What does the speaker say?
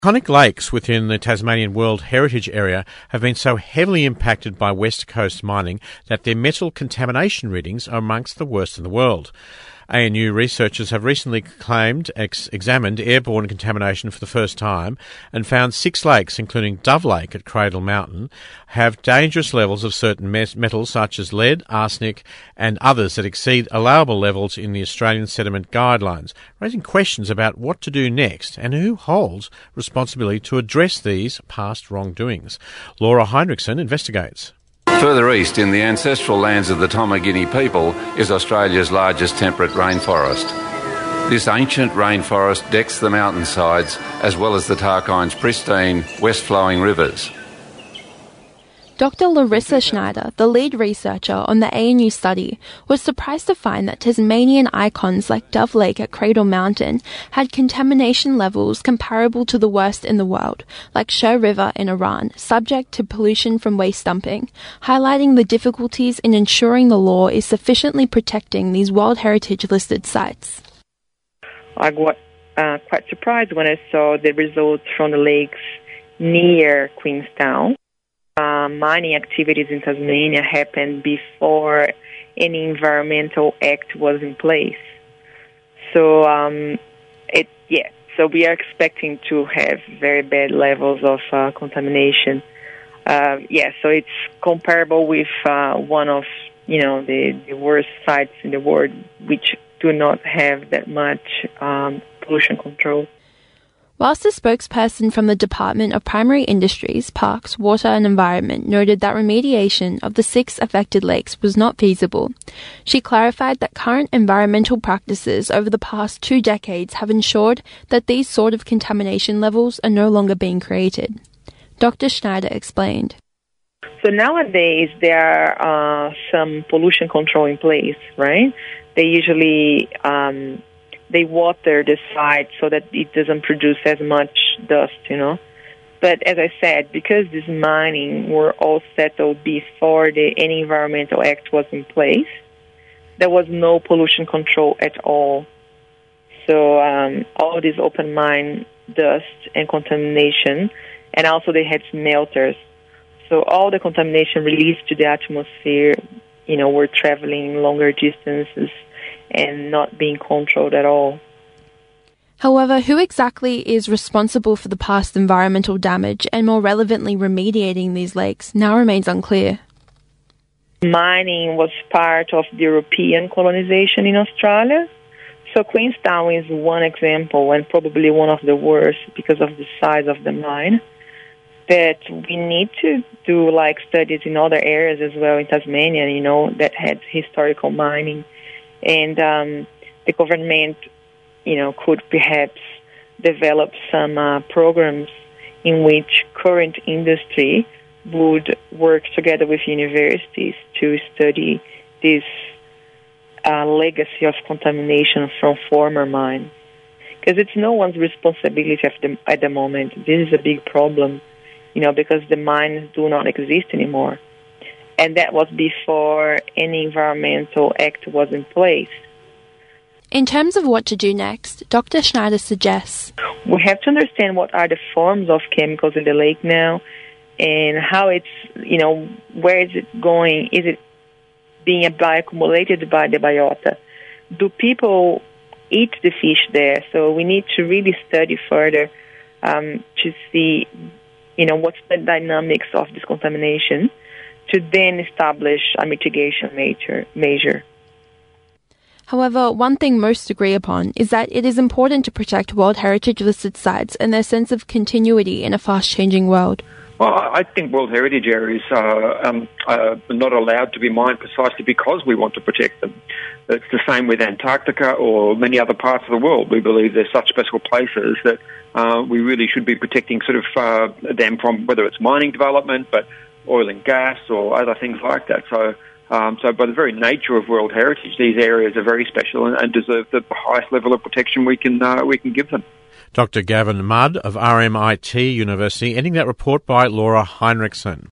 Iconic lakes within the Tasmanian World Heritage Area have been so heavily impacted by West Coast mining that their metal contamination readings are amongst the worst in the world. ANU researchers have recently examined airborne contamination for the first time and found 6 lakes, including Dove Lake at Cradle Mountain, have dangerous levels of certain metals such as lead, arsenic and others that exceed allowable levels in the Australian Sediment Guidelines, raising questions about what to do next and who holds responsibility to address these past wrongdoings. Laura Heinrichsen investigates. Further east, in the ancestral lands of the Tomagini people, is Australia's largest temperate rainforest. This ancient rainforest decks the mountainsides as well as the Tarkine's pristine, west-flowing rivers. Dr. Larissa Schneider, the lead researcher on the ANU study, was surprised to find that Tasmanian icons like Dove Lake at Cradle Mountain had contamination levels comparable to the worst in the world, like Sher River in Iran, subject to pollution from waste dumping, highlighting the difficulties in ensuring the law is sufficiently protecting these World Heritage listed sites. I got quite surprised when I saw the results from the lakes near Queenstown. Mining activities in Tasmania happened before any environmental act was in place. So, so we are expecting to have very bad levels of contamination. So it's comparable with one of, the worst sites in the world, which do not have that much pollution control. Whilst the spokesperson from the Department of Primary Industries, Parks, Water and Environment noted that remediation of the 6 affected lakes was not feasible, she clarified that current environmental practices over the past 2 decades have ensured that these sort of contamination levels are no longer being created. Dr. Schneider explained. So nowadays there are some pollution control in place, right? They usually they water the site so that it doesn't produce as much dust, But as I said, because this mining were all settled before any environmental act was in place, there was no pollution control at all. So all this open mine dust and contamination, and also they had smelters. So all the contamination released to the atmosphere, were traveling longer distances and not being controlled at all. However, who exactly is responsible for the past environmental damage and more relevantly remediating these lakes now remains unclear. Mining was part of the European colonization in Australia. So Queenstown is one example and probably one of the worst because of the size of the mine. But we need to do studies in other areas as well in Tasmania, that had historical mining. And the government, could perhaps develop some programs in which current industry would work together with universities to study this legacy of contamination from former mines. Because it's no one's responsibility at the moment. This is a big problem, because the mines do not exist anymore. And that was before any environmental act was in place. In terms of what to do next, Dr. Schneider suggests we have to understand what are the forms of chemicals in the lake now and how it's, where is it going? Is it being bioaccumulated by the biota? Do people eat the fish there? So we need to really study further to see, what's the dynamics of this contamination, to then establish a mitigation measure. However, one thing most agree upon is that it is important to protect World Heritage listed sites and their sense of continuity in a fast-changing world. Well, I think World Heritage areas are not allowed to be mined precisely because we want to protect them. It's the same with Antarctica or many other parts of the world. We believe they're such special places that we really should be protecting them from whether it's mining development, but oil and gas or other things like that. So by the very nature of World Heritage, these areas are very special and deserve the highest level of protection we can give them. Dr. Gavin Mudd of RMIT University, ending that report by Laura Heinrichsen.